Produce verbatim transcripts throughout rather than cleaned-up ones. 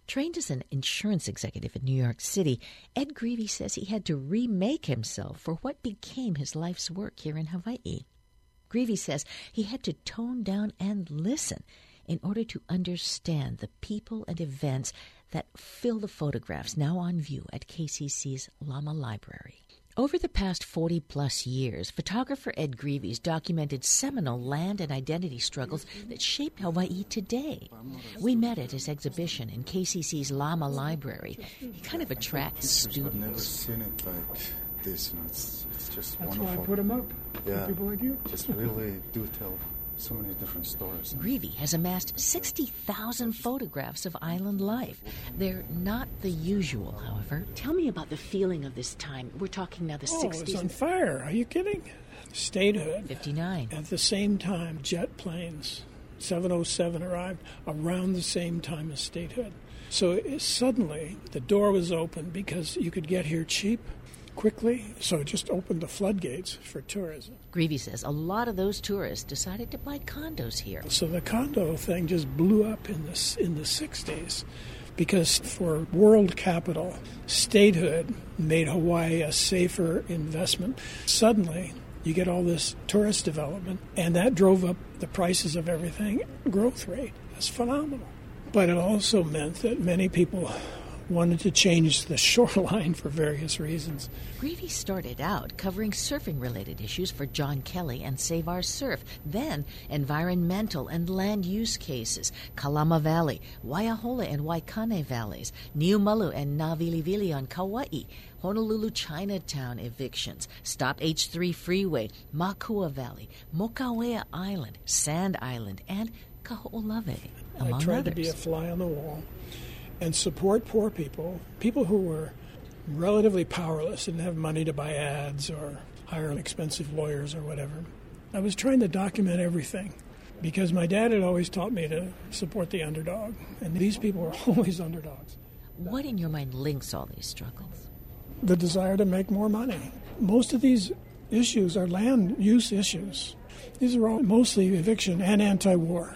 Trained as an insurance executive in New York City, Ed Greevy says he had to remake himself for what became his life's work here in Hawaii. Greevy says he had to tone down and listen in order to understand the people and events that fill the photographs now on view at K C C's Lama Library. Over the past forty-plus years, photographer Ed Greevy's documented seminal land and identity struggles that shaped Hawaii today. We met at his exhibition in K C C's Lama Library. He kind of attracts students. I've never seen it like this. You know, it's, it's just That's wonderful. why I put them up. Yeah, for people like you. Just really do tell so many different stories. Greevy has amassed sixty thousand photographs of island life. They're not the usual, however. Tell me about the feeling of this time. We're talking now the Oh, sixties. it's on fire. Are you kidding? Statehood. fifty-nine. At the same time, jet planes, seven oh seven arrived around the same time as statehood. So it, suddenly the door was open because you could get here cheap, quickly. So it just opened the floodgates for tourism. Greevy says a lot of those tourists decided to buy condos here. So the condo thing just blew up in the, in the sixties. Because for world capital, statehood made Hawaii a safer investment. Suddenly, you get all this tourist development, and that drove up the prices of everything. Growth rate is phenomenal. But it also meant that many people wanted to change the shoreline for various reasons. Greevy started out covering surfing-related issues for John Kelly and Save Our Surf, then environmental and land use cases, Kalama Valley, Waiahola and Waikane Valleys, Niumalu and Navilivili on Kauai, Honolulu Chinatown evictions, Stop H three Freeway, Makua Valley, Mokawea Island, Sand Island, and Kaho'olawe, among I tried others. to be a fly on the wall and support poor people, people who were relatively powerless, didn't have money to buy ads or hire expensive lawyers or whatever. I was trying to document everything because my dad had always taught me to support the underdog, and these people were always underdogs. What in your mind links all these struggles? The desire to make more money. Most of these issues are land use issues. These are all mostly eviction and anti-war.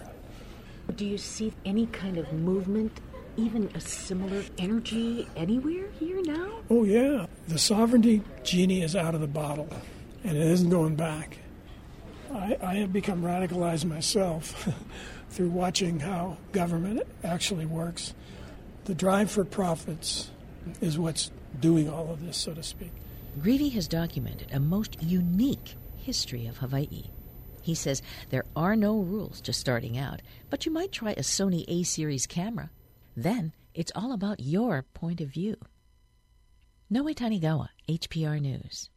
Do you see any kind of movement, even a similar energy anywhere here now? Oh, yeah. The sovereignty genie is out of the bottle, and it isn't going back. I, I have become radicalized myself through watching how government actually works. The drive for profits is what's doing all of this, so to speak. Greevy has documented a most unique history of Hawaii. He says there are no rules to starting out, but you might try a Sony A-series camera. Then it's all about your point of view. Noe Tanigawa, H P R News.